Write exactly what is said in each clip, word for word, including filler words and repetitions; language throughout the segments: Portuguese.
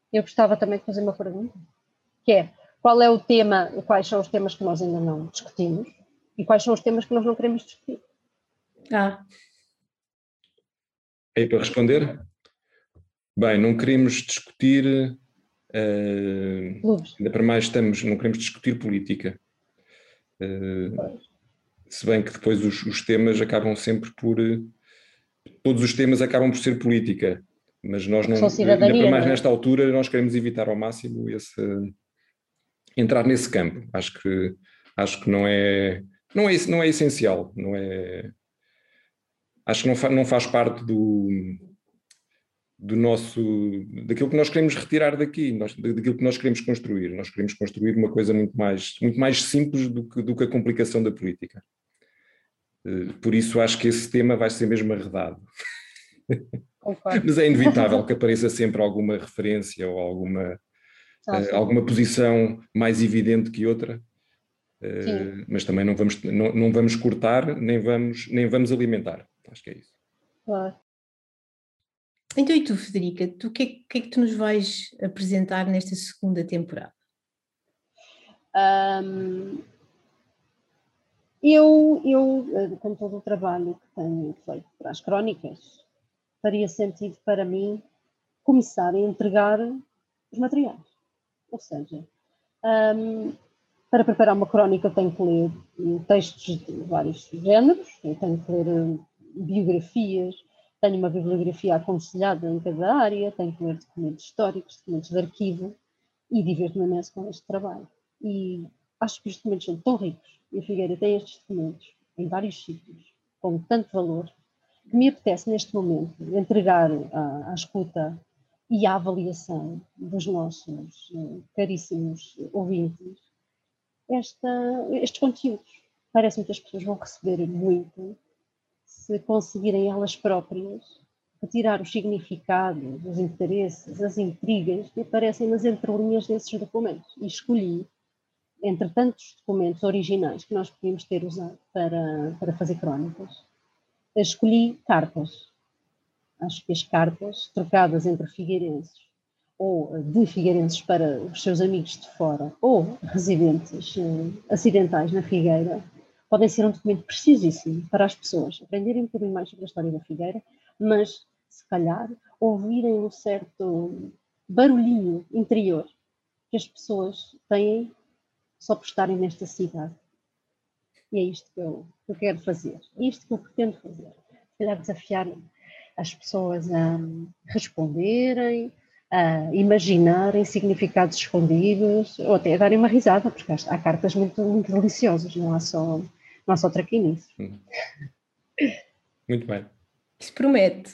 Eu gostava também de fazer uma pergunta, que é, qual é o tema, quais são os temas que nós ainda não discutimos e quais são os temas que nós não queremos discutir? Ah. É para responder? Bem, não queremos discutir, uh, ainda para mais estamos, não queremos discutir política. Uh, se bem que depois os, os temas acabam sempre por, todos os temas acabam por ser política, mas nós não, ainda para mais nesta altura, nós queremos evitar ao máximo esse, entrar nesse campo. Acho que, acho que não é, não é, não é essencial, não é, acho que não, fa, não faz parte do... do nosso, daquilo que nós queremos retirar daqui, nós, daquilo que nós queremos construir. Nós queremos construir uma coisa muito mais, muito mais simples do que, do que a complicação da política. Por isso acho que esse tema vai ser mesmo arredado. Mas é inevitável que apareça sempre alguma referência ou alguma, ah, alguma posição mais evidente que outra. Uh, mas também não vamos, não, não vamos cortar, nem vamos, nem vamos alimentar. Acho que é isso. Claro. Então, e tu, Federica, tu o que, que é que tu nos vais apresentar nesta segunda temporada? Um, eu, eu, com todo o trabalho que tenho feito para as crónicas, faria sentido para mim começar a entregar os materiais. Ou seja, um, para preparar uma crónica eu tenho que ler textos de vários géneros, eu tenho que ler biografias, tenho uma bibliografia aconselhada em cada área, tenho que ler documentos históricos, documentos de arquivo e diverto-me imenso com este trabalho. E acho que os documentos são tão ricos e a Figueira tem estes documentos em vários sítios, com tanto valor, que me apetece neste momento entregar à, à escuta e à avaliação dos nossos uh, caríssimos ouvintes esta, estes conteúdos. Parece-me que as pessoas vão receber muito se conseguirem elas próprias retirar os significados, os interesses, as intrigas que aparecem nas entrelinhas desses documentos. E escolhi, entre tantos documentos originais que nós podíamos ter usado para, para fazer crónicas, escolhi cartas. Acho que as cartas trocadas entre figueirenses ou de figueirenses para os seus amigos de fora ou residentes eh, acidentais na Figueira podem ser um documento preciosíssimo para as pessoas aprenderem um bocadinho mais sobre a história da Figueira, mas se calhar ouvirem um certo barulhinho interior que as pessoas têm só por estarem nesta cidade. E é isto que eu, que eu quero fazer, é isto que eu pretendo fazer. Se calhar desafiar as pessoas a responderem, a imaginarem significados escondidos, ou até a darem uma risada, porque há cartas muito, muito deliciosas, não há só, não há só traquinices. Muito bem. Isso promete.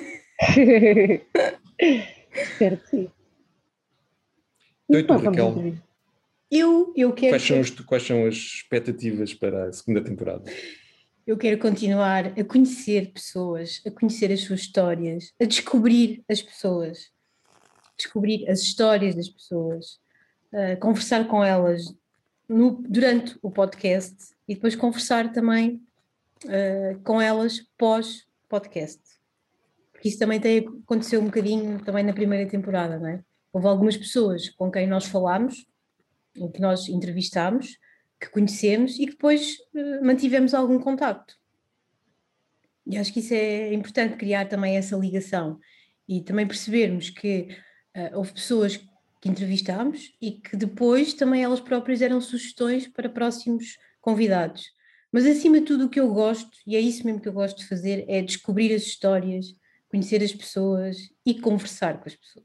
Espero que sim. Então, e tu, Raquel? Eu, eu quero... Quais são, os, quais são as expectativas para a segunda temporada? Eu quero continuar a conhecer pessoas, a conhecer as suas histórias, a descobrir as pessoas, descobrir as histórias das pessoas, a conversar com elas no, durante o podcast e depois conversar também uh, com elas pós-podcast. Porque isso também tem, aconteceu um bocadinho também na primeira temporada, não é? Houve algumas pessoas com quem nós falámos, que nós entrevistámos, que conhecemos e que depois uh, mantivemos algum contacto. E acho que isso é importante, criar também essa ligação e também percebermos que uh, houve pessoas que entrevistámos e que depois também elas próprias deram sugestões para próximos convidados. Mas acima de tudo o que eu gosto, e é isso mesmo que eu gosto de fazer, é descobrir as histórias, conhecer as pessoas e conversar com as pessoas.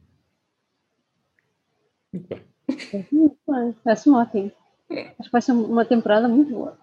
Muito bem. Muito bem, parece-me ótimo. Acho que vai ser uma temporada muito boa.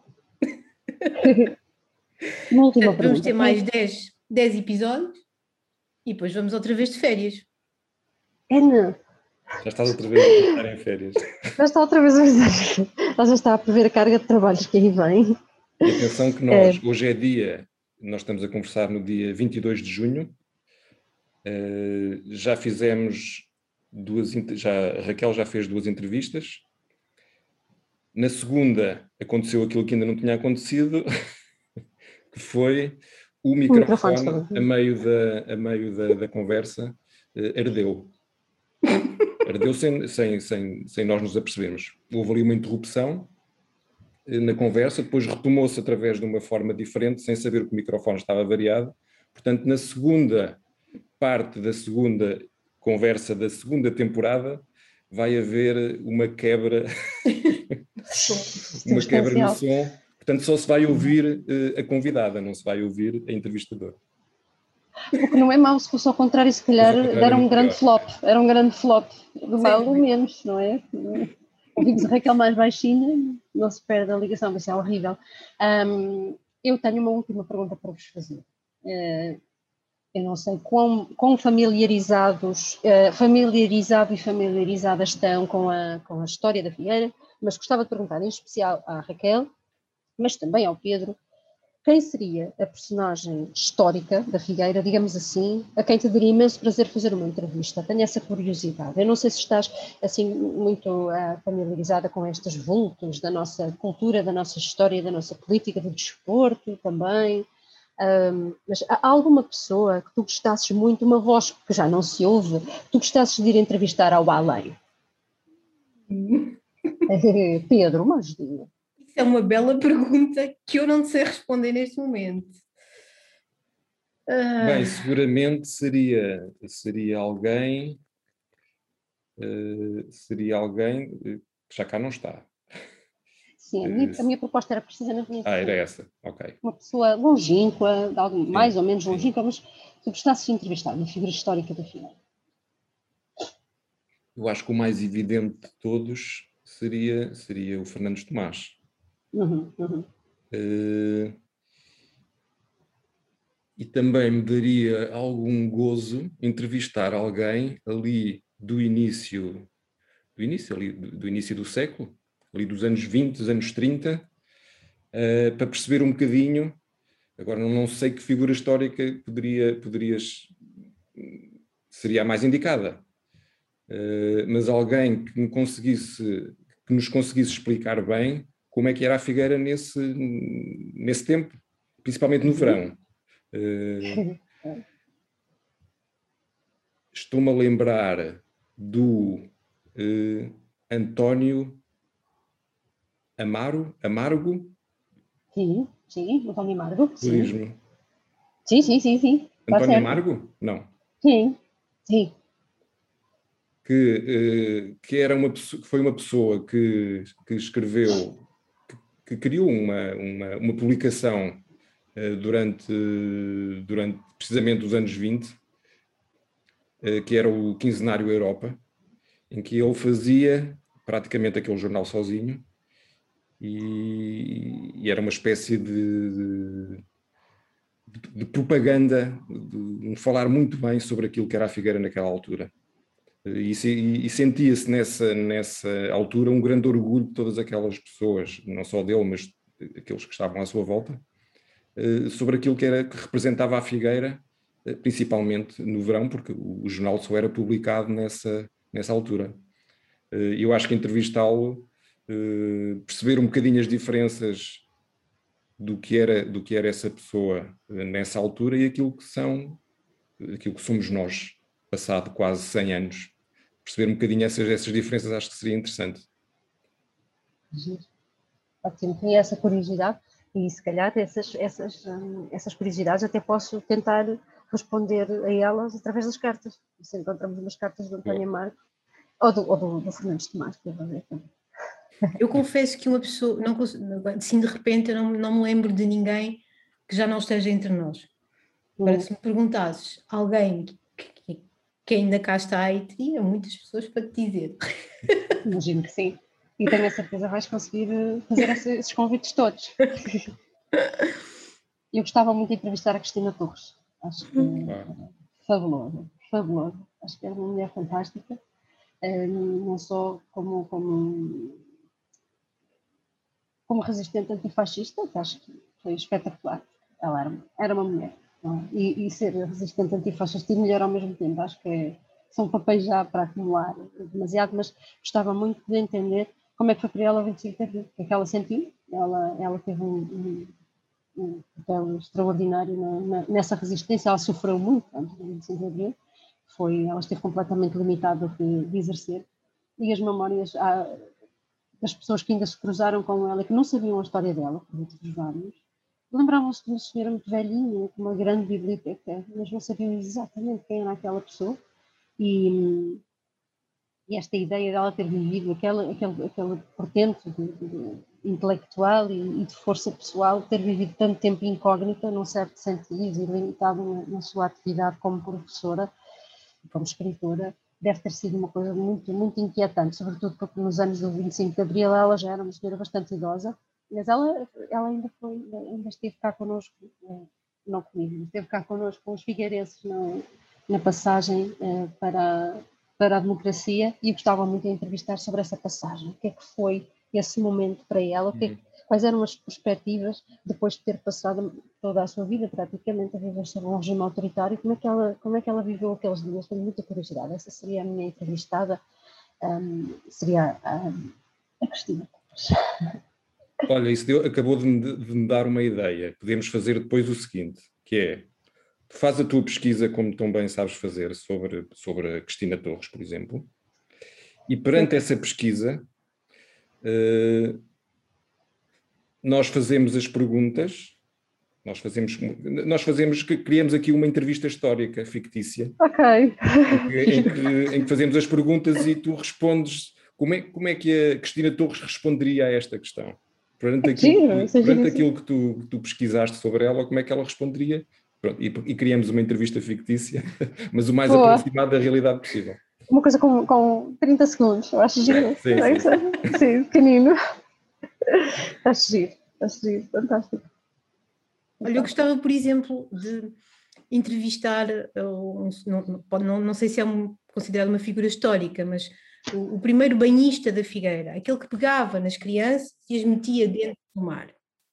Uma última Portanto, pergunta. vamos ter mais dez, dez episódios e depois vamos outra vez de férias. É, não. Já estás outra vez a estar em férias. Já está outra vez a dizer. Já está a prever a carga de trabalhos que aí vem. E atenção que nós, é. hoje é dia, nós estamos a conversar no dia vinte e dois de junho, uh, já fizemos duas, já, a Raquel já fez duas entrevistas. Na segunda aconteceu aquilo que ainda não tinha acontecido, que foi o microfone, o microfone a meio da, a meio da, da conversa, uh, ardeu. Ardeu sem, sem, sem, sem nós nos apercebermos. Houve ali uma interrupção na conversa, depois retomou-se através de uma forma diferente, sem saber que o microfone estava variado. Portanto, na segunda parte da segunda conversa da segunda temporada, vai haver uma quebra, uma quebra no som. Portanto, só se vai ouvir uh, a convidada, não se vai ouvir a entrevistadora. O que não é mau, se fosse ao contrário, se calhar era um grande flop, era um grande flop, do mal ou menos, não é? Ouvimos a Raquel mais baixinha, não se perde a ligação, mas é horrível. Um, eu tenho uma última pergunta para vos fazer. Uh, eu não sei quão, quão familiarizados, uh, familiarizado e familiarizadas estão com a, com a história da Figueira, mas gostava de perguntar em especial à Raquel, mas também ao Pedro, quem seria a personagem histórica da Figueira, digamos assim, a quem te daria imenso prazer fazer uma entrevista? Tenho essa curiosidade. Eu não sei se estás assim muito uh, familiarizada com estes vultos da nossa cultura, da nossa história, da nossa política, do desporto também, um, mas há alguma pessoa que tu gostasses muito, uma voz que já não se ouve, tu gostasses de ir entrevistar ao além? Pedro, uma ajudinha. Isso é uma bela pergunta que eu não sei responder neste momento. Uh... Bem, seguramente seria, seria alguém, uh, seria alguém que já cá não está. Sim, a minha, a minha proposta era precisamente isso. Ah, era essa, ok. Uma pessoa longínqua, de algum, mais ou menos longínqua, mas tu gostasses de entrevistar uma figura histórica da Figueira. Eu acho que o mais evidente de todos seria, seria o Fernandes Tomás. Uhum, uhum. Uh, e também me daria algum gozo entrevistar alguém ali do início, do início, ali, do, do início do século, ali dos anos vinte, dos anos trinta, uh, para perceber um bocadinho. Agora não sei que figura histórica poderia, poderias, seria a mais indicada, uh, mas alguém que me conseguisse, que nos conseguisse explicar bem como é que era a Figueira nesse, nesse tempo, principalmente no verão. Uh, Estou-me a lembrar do uh, António Amaro, Amargo? Sim, sim, António Amargo. Turismo. Sim, sim, sim, sim. António Amargo? Não. Sim, sim. Que, uh, que, era uma, que foi uma pessoa que, que escreveu, que, que criou uma, uma, uma publicação uh, durante, durante precisamente os anos vinte, que era o Quinzenário Europa, em que ele fazia praticamente aquele jornal sozinho e, e era uma espécie de, de, de propaganda, de, de falar muito bem sobre aquilo que era a Figueira naquela altura. E, e, e sentia-se nessa, nessa altura um grande orgulho de todas aquelas pessoas, não só dele, mas aqueles que estavam à sua volta, sobre aquilo que, era, que representava a Figueira, principalmente no verão, porque o jornal só era publicado nessa, nessa altura. Eu acho que entrevistá-lo, perceber um bocadinho as diferenças do que era, do que era essa pessoa nessa altura e aquilo que são, aquilo que somos nós, passado quase cem anos. Perceber um bocadinho essas, essas diferenças acho que seria interessante. Ótimo, tinha essa curiosidade e se calhar essas, essas, essas curiosidades até posso tentar responder a elas através das cartas. Se encontramos umas cartas do António Amargo ou do, ou do, do Fernandes Tomás, que eu vou ver também. Eu confesso que uma pessoa, não, assim de repente eu não, não me lembro de ninguém que já não esteja entre nós. Agora, se me perguntasses alguém que, que, que ainda cá está aí, teria muitas pessoas para te dizer. Imagino que sim. E tenho a certeza que vais conseguir fazer esses convites todos. Eu gostava muito de entrevistar a Cristina Torres. Acho que é fabuloso, fabuloso. Acho que é uma mulher fantástica. Não só como, como, como resistente antifascista, que acho que foi espetacular. Ela era, era uma mulher. Não é? e, e ser resistente antifascista e mulher ao mesmo tempo. Acho que é, são papéis já para acumular demasiado, mas gostava muito de entender como é que foi para ela o vinte e cinco de abril, o que é que ela sentiu. Ela, ela teve um, um, um papel extraordinário na, na, nessa resistência, ela sofreu muito antes do vinte e cinco de abril. foi, ela esteve completamente limitada de, de exercer, e as memórias há, das pessoas que ainda se cruzaram com ela, que não sabiam a história dela, por motivos vários, lembravam-se de uma senhora muito velhinha, com uma grande biblioteca, mas não sabiam exatamente quem era aquela pessoa, e, e esta ideia dela ter vivido aquele, aquele, aquele portento de, de, intelectual e, e de força pessoal, ter vivido tanto tempo incógnita, num certo sentido, e limitado na, na sua atividade como professora, como escritora, deve ter sido uma coisa muito, muito inquietante, sobretudo porque nos anos do vinte e cinco de Abril ela já era uma senhora bastante idosa, mas ela, ela ainda, foi, ainda esteve cá connosco, não comigo, esteve cá connosco com os figueirenses na, na passagem eh, para, para a democracia, e gostava muito de entrevistar sobre essa passagem. O que é que foi esse momento para ela? O que é que, quais eram as perspectivas depois de ter passado toda a sua vida praticamente a viver sob um regime autoritário? Como é que ela, como é que ela viveu aqueles dias? Tenho muita curiosidade. Essa seria a minha entrevistada, um, seria um, a Cristina. Olha, isso deu, acabou de me, de me dar uma ideia. Podemos fazer depois o seguinte, que é, tu faz a tua pesquisa como tão bem sabes fazer sobre, sobre a Cristina Torres, por exemplo, e perante essa pesquisa, uh, nós fazemos as perguntas, nós fazemos, nós fazemos, criamos aqui uma entrevista histórica fictícia, ok, em que, em que, em que fazemos as perguntas e tu respondes, como é, como é que a Cristina Torres responderia a esta questão? Perante aquilo, Sim, perante aquilo que, tu, que tu pesquisaste sobre ela, como é que ela responderia? Pronto, e, e criamos uma entrevista fictícia, mas o mais Boa. aproximado da realidade possível. Uma coisa com, com trinta segundos, eu acho giro. Sim, sim. Sim, pequenino. Acho giro, acho giro, fantástico. Olha, eu gostava, por exemplo, de entrevistar, um, não, não, não sei se é um, considerado uma figura histórica, mas o, o primeiro banhista da Figueira, aquele que pegava nas crianças e as metia dentro do mar,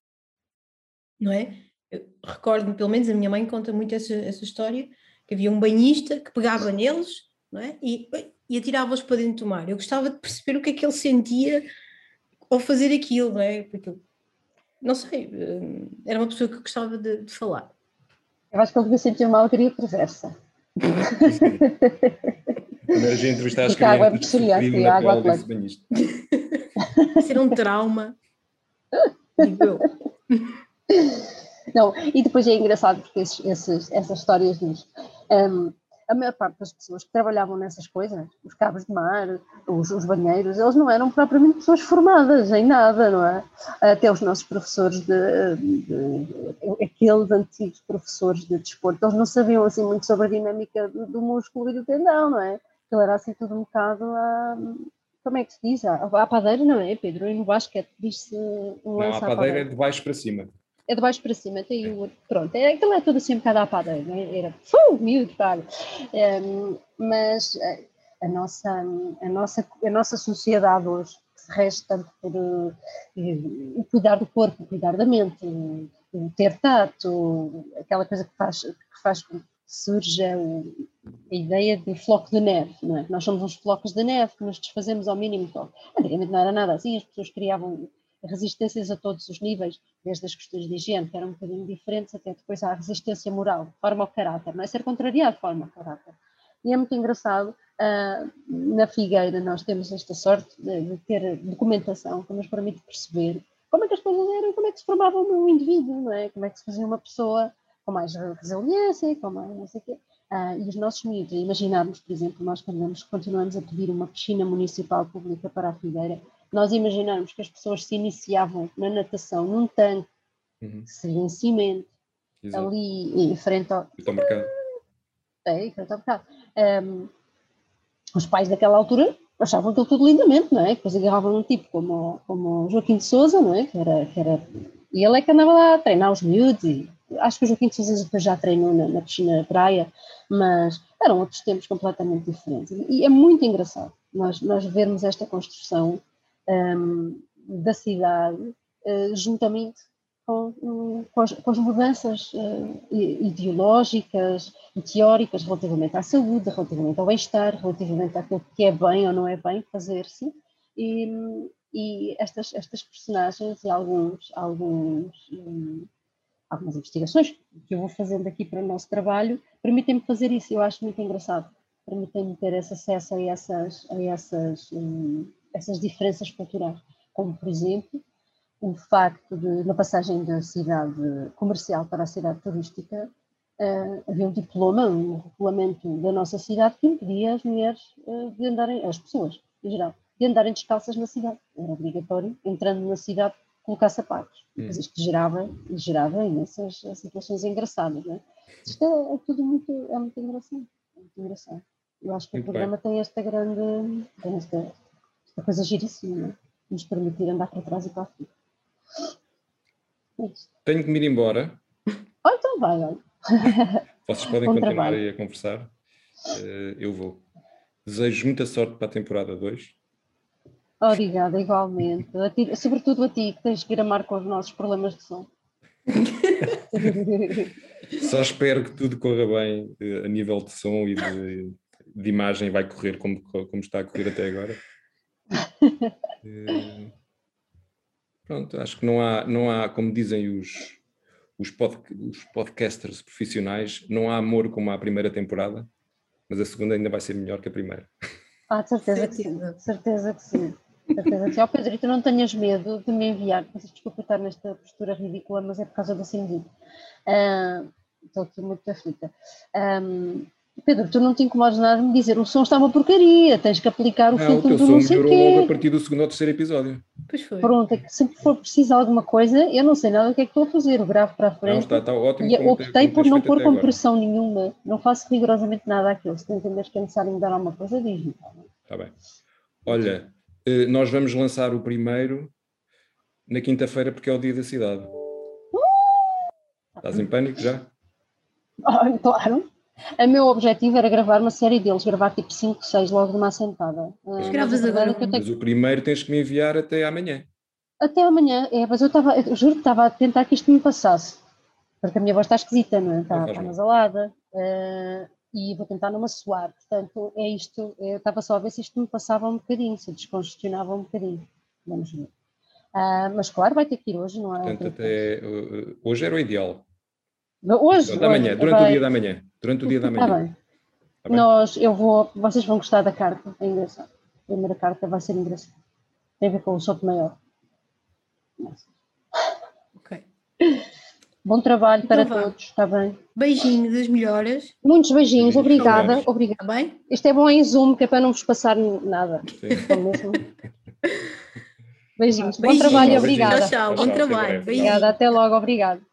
não é? Recordo-me, pelo menos a minha mãe conta muito essa, essa história, que havia um banhista que pegava neles, não é? E, e atirava-os para dentro do mar. Eu gostava de perceber o que é que ele sentia ao fazer aquilo, não é? Porque, não sei, era uma pessoa que gostava de, de falar. Eu acho que ele devia sentir uma alegria perversa. Quando era gente entrevistar as Porque a água é crianças muito que fria, sofriam e na a água pele é desse banhista. Ser um trauma, digo eu. Não, e depois é engraçado porque esses, esses, essas histórias diz, um, a maior parte das pessoas que trabalhavam nessas coisas, os cabos de mar, os, os banheiros, eles não eram propriamente pessoas formadas em nada, não é? Até os nossos professores, de, de, de aqueles antigos professores de desporto, eles não sabiam assim muito sobre a dinâmica do, do músculo e do tendão, não é? Aquilo era assim tudo um bocado a... Como é que se diz? A padeira, não é, Pedro? E no basquete diz-se um lance Não, a à padeira padeira. é de baixo para cima. É de baixo para cima, tem o outro, pronto, é, aquilo é tudo assim um bocado à padeira, não é? Era, fuh, miúdo, claro. Um, mas a, a, nossa, a, nossa, a nossa sociedade hoje, que se rege tanto por uh, uh, cuidar do corpo, cuidar da mente, uh, uh, ter tato, aquela coisa que faz, que faz que surja uh, a ideia de floco de neve, não é? Nós somos uns flocos de neve que nos desfazemos ao mínimo toque. Antigamente não era nada assim, as pessoas criavam resistências a todos os níveis, desde as questões de higiene, que eram um bocadinho diferentes, até depois à resistência moral, forma o caráter, não é? Ser contrariado forma o caráter. E é muito engraçado, uh, na Figueira nós temos esta sorte de, de ter documentação que nos permite perceber como é que as coisas eram, como é que se formava um indivíduo, não é? Como é que se fazia uma pessoa com mais resiliência, com mais não sei o quê. Uh, e os nossos miúdos, imaginarmos, por exemplo, nós quando continuamos a pedir uma piscina municipal pública para a Figueira, nós imaginarmos que as pessoas se iniciavam na natação num tanque, uhum. que seria em cimento, exato. Ali em frente ao, ao mercado. É, em frente ao mercado. Um, os pais daquela altura achavam aquilo tudo lindamente, não é? Depois agarravam um tipo como, como o Joaquim de Sousa, não é? Que era, que era, e ele é que andava lá a treinar os miúdos, e acho que o Joaquim de Sousa depois já treinou na, na piscina praia, mas eram outros tempos completamente diferentes. E é muito engraçado nós, nós vermos esta construção Um, da cidade, uh, juntamente com, um, com, as, com as mudanças uh, ideológicas e teóricas relativamente à saúde, relativamente ao bem-estar, relativamente àquilo que é bem ou não é bem fazer-se, e, e estas, estas personagens e alguns, alguns, um, algumas investigações que eu vou fazendo aqui para o nosso trabalho permitem-me fazer isso. Eu acho muito engraçado permitem-me ter esse acesso a essas, a essas, um, essas diferenças culturais, como por exemplo o facto de, na passagem da cidade comercial para a cidade turística, uh, havia um diploma, um regulamento da nossa cidade que impedia as mulheres uh, de andarem, as pessoas em geral, de andarem descalças na cidade. Era obrigatório, entrando na cidade, colocar sapatos. Hum. Mas isto gerava, gerava imensas situações engraçadas, não é? Isto é, é tudo muito, é muito engraçado. É muito engraçado. Eu acho que muito o programa bem. tem esta grande, tem esta, esta coisa giríssima, não é? Nos permitir andar para trás e para a frente. Tenho que me ir embora. Oh, então vai, olha. Vocês podem continuar aí a conversar. Uh, eu vou. Desejo muita sorte para a temporada dois. Obrigada, igualmente. A ti, sobretudo a ti, que tens que ir amar com os nossos problemas de som. Só espero que tudo corra bem a nível de som e de, de imagem, vai correr como, como está a correr até agora. Uh, pronto, acho que não há, não há como dizem os, os, pod, os podcasters profissionais, não há amor como a primeira temporada, mas a segunda ainda vai ser melhor que a primeira. Ah, de certeza, certeza. que sim, certeza que sim. Certeza que sim. Oh, Pedro, tu não tenhas medo de me enviar, desculpa estar nesta postura ridícula, mas é por causa da Cindy. Uh, estou aqui muito aflita. Um, Pedro, tu não te incomodes nada de me dizer, o som está uma porcaria, tens que aplicar o não, filtro o teu do som não sei melhorou quê. logo a partir do segundo ou terceiro episódio. Pois foi. Pronto, é que sempre for preciso alguma coisa, eu não sei nada o que é que estou a fazer, o gravo para a frente. Não, está, está ótimo. E optei te, por não pôr agora. compressão nenhuma, não faço rigorosamente nada àquilo. Se tu entenderes que é necessário mudar alguma coisa, diz-me. Está bem. Olha, nós vamos lançar o primeiro na quinta-feira porque é o dia da cidade. Estás em pânico já? Oh, claro. O meu objetivo era gravar uma série deles, gravar tipo cinco, seis logo de uma assentada. Mas uh, gravas agora. Que tenho... Mas o primeiro tens que me enviar até amanhã. Até amanhã, é, mas eu estava, eu juro que estava a tentar que isto me passasse. Porque a minha voz está esquisita, não é? Está, está nasalada. Uh, e vou tentar não me suar. Portanto, é isto. Eu estava só a ver se isto me passava um bocadinho, se descongestionava um bocadinho. Vamos ver. Uh, mas claro, vai ter que ir hoje, não é? Portanto, até, uh, hoje era o ideal. Hoje? Durante, amanhã, durante vai... o dia da manhã. Durante o dia da manhã. Está bem. Tá bem. Nós, eu vou, vocês vão gostar da carta, é engraçado. A primeira carta vai ser engraçada. Tem a ver com o Soto Maior. Ok. Bom trabalho então para vá. Todos, está bem? Beijinhos, das melhoras. Muitos beijinhos, beijinhos obrigada. Obrigada. Tá bem? Isto é bom em Zoom, que é para não vos passar nada. Mesmo. Beijinhos, bom beijinhos. Trabalho, obrigada. Tchau, tchau, bom trabalho. Obrigada, até logo, obrigada.